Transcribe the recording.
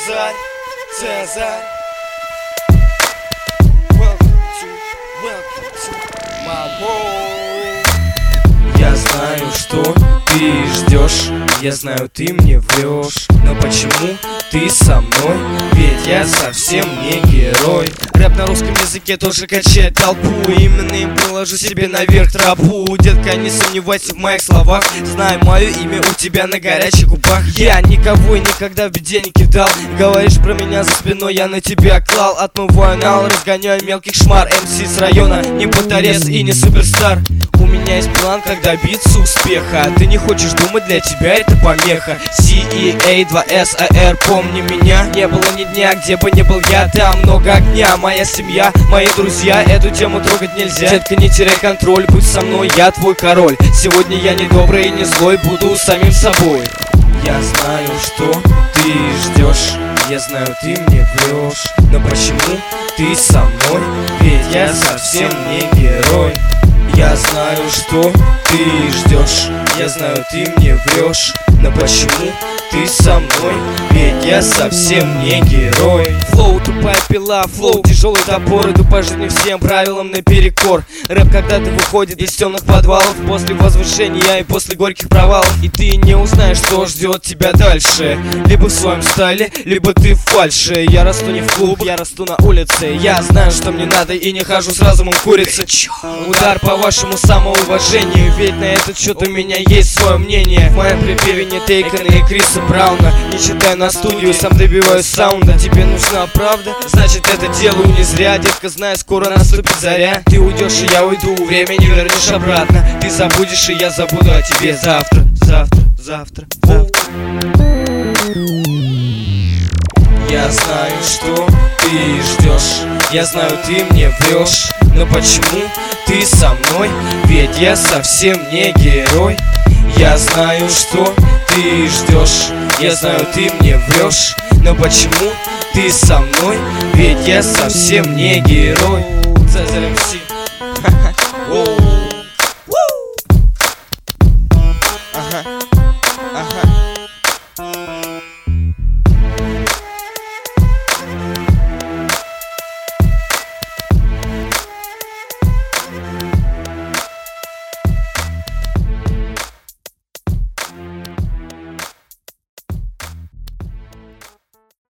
Цезарь, Цезарь. Welcome to my world. Я знаю, что ты ждешь, я знаю, ты мне врешь, но почему ты со мной? Ведь я совсем не герой. Рэп на русском языке тоже качает толпу, именно им положу себе наверх тропу. Детка, не сомневайся в моих словах, знай мое имя у тебя на горячих губах. Я никого и никогда в беде не кидал. Говоришь про меня за спиной, я на тебя клал. Отмываю нал, разгоняю мелких шмар. МС с района, не батарес и не суперстар. У меня есть план, как добиться успеха. Ты не хочешь думать, для тебя это помеха. CEA 2SAR, помни меня. Не было ни дня, где бы не был я. Там много огня, моя семья, мои друзья. Эту тему трогать нельзя. Детка, не теряй контроль, будь со мной, я твой король. Сегодня я не добрый и не злой, буду самим собой. Я знаю, что ты ждешь, я знаю, ты мне врешь, но почему ты со мной? Ведь я совсем не герой. Я знаю, что ты ждешь, я знаю, ты мне врешь, но почему ты со мной? Ведь я совсем не герой. Флоу, тупая пила, флоу, тяжелый топор. Иду по жизни всем правилам наперекор. Рэп когда-то выходит из темных подвалов, после возвышения и после горьких провалов. И ты не узнаешь, что ждет тебя дальше. Либо в своем стайле, либо ты в фальше. Я расту не в клуб, я расту на улице. Я знаю, что мне надо, и не хожу с разумом курицы. Удар по вашему самоуважению, ведь на этот счет у меня есть свое мнение. В моем припеве не Тейкона и Криса Брауна. Не читаю на студию, сам добиваюсь саунда. Тебе нужна правда? Значит, это делаю не зря. Детка, знаю, скоро наступит заря. Ты уйдешь, и я уйду, время не вернешь обратно. Ты забудешь, и я забуду о тебе завтра. Завтра. Я знаю, что ты ждешь, я знаю, ты мне врешь, но почему ты со мной? Ведь я совсем не герой. Я знаю, что ты ждешь, я знаю, ты мне врешь, но почему ты со мной? Ведь я совсем не герой. Цезарь МС.